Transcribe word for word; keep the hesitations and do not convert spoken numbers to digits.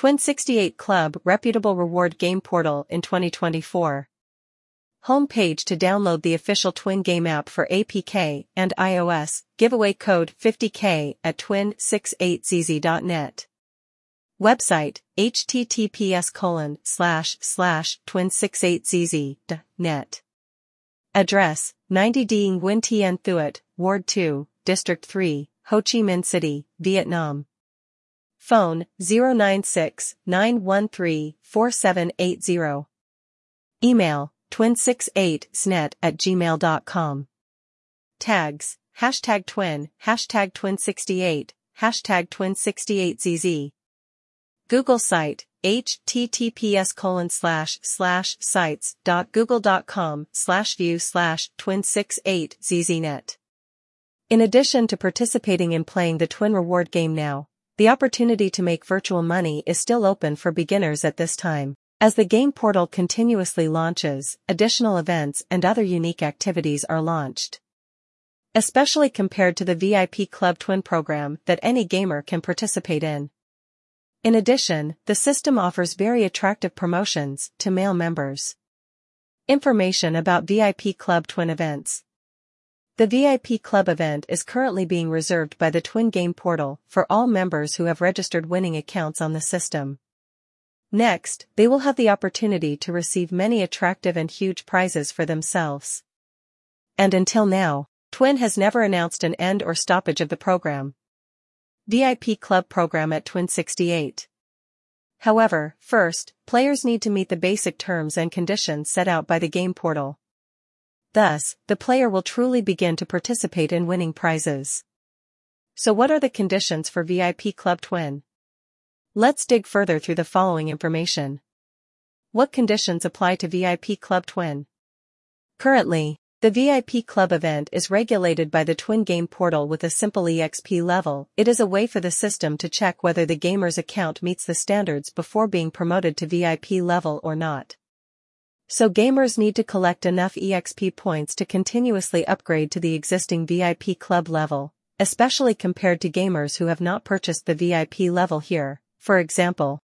Twin sixty-eight Club reputable reward game portal in twenty twenty-four. Home page to download the official Twin game app for A P K and iOS, giveaway code fifty K at twin sixty-eight z z dot net. Website, https colon slash slash twin sixty-eight z z dot net. Address, ninety D Nguyen Tien Thuet, Ward two, District three, Ho Chi Minh City, Vietnam. Phone, zero nine six, nine one three, four seven eight zero. Email, twin sixty-eight z net at gmail dot com. Tags, hashtag twin, hashtag twin sixty-eight, hashtag twin sixty-eight z z. Google site, https colon slash slash sites dot google dot com slash view slash twin sixty-eight zznet. In addition to participating in playing the Twin reward game now, the opportunity to make virtual money is still open for beginners at this time. As the game portal continuously launches, additional events and other unique activities are launched. Especially compared to the V I P Club Twin program that any gamer can participate in. In addition, the system offers very attractive promotions to male members. Information about V I P Club Twin events. The V I P Club event is currently being reserved by the Twin game portal for all members who have registered winning accounts on the system. Next, they will have the opportunity to receive many attractive and huge prizes for themselves. And until now, Twin has never announced an end or stoppage of the program. V I P Club program at Twin sixty-eight. However, first, players need to meet the basic terms and conditions set out by the game portal. Thus, the player will truly begin to participate in winning prizes. So what are the conditions for V I P Club Twin? Let's dig further through the following information. What conditions apply to V I P Club Twin? Currently, the V I P Club event is regulated by the Twin game portal with a simple E X P level. It is a way for the system to check whether the gamer's account meets the standards before being promoted to V I P level or not. So gamers need to collect enough E X P points to continuously upgrade to the existing V I P Club level, especially compared to gamers who have not purchased the V I P level here. For example,